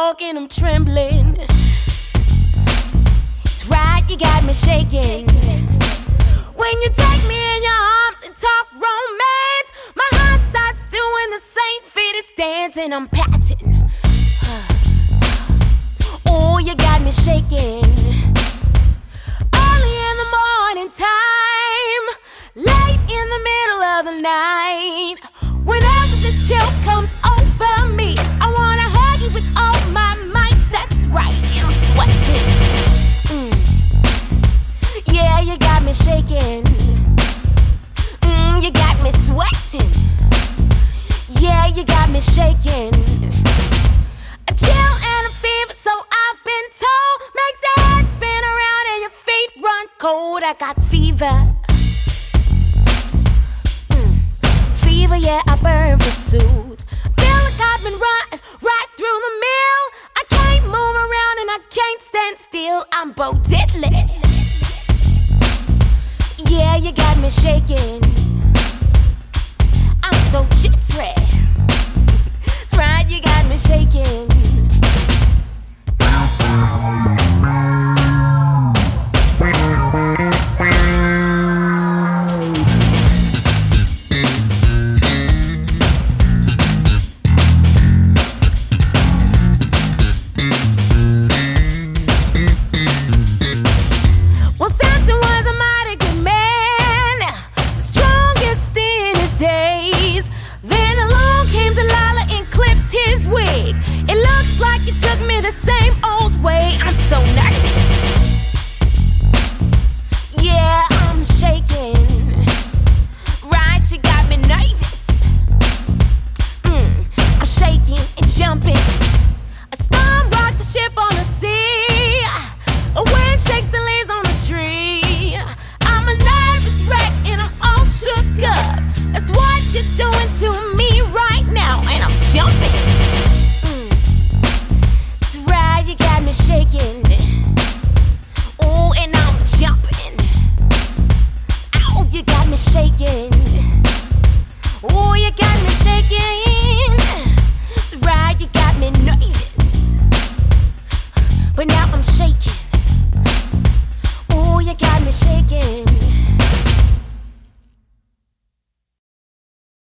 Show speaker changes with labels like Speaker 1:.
Speaker 1: walking, I'm trembling. It's right, you got me shaking. When you take me in your arms and talk romance, my heart starts doing the St. Vitus dance and I'm patting. Oh, you got me shaking. Early in the morning time, late in the middle of the night. Whenever this chill comes over me, I wanna hug you with all my might. That's right, I'm sweating. Yeah, you got me shaking. You got me sweating. Yeah, you got me shaking. A chill and a fever, so I've been told, makes your head spin around and your feet run cold. I got fever. Fever, yeah, I burn for soothe. Feel like I've been running right through the mill. I can't move around and I can't stand still. I'm Bo Diddley. Yeah, you got me shaking. I'm so jittery. That's right, you got me shaking.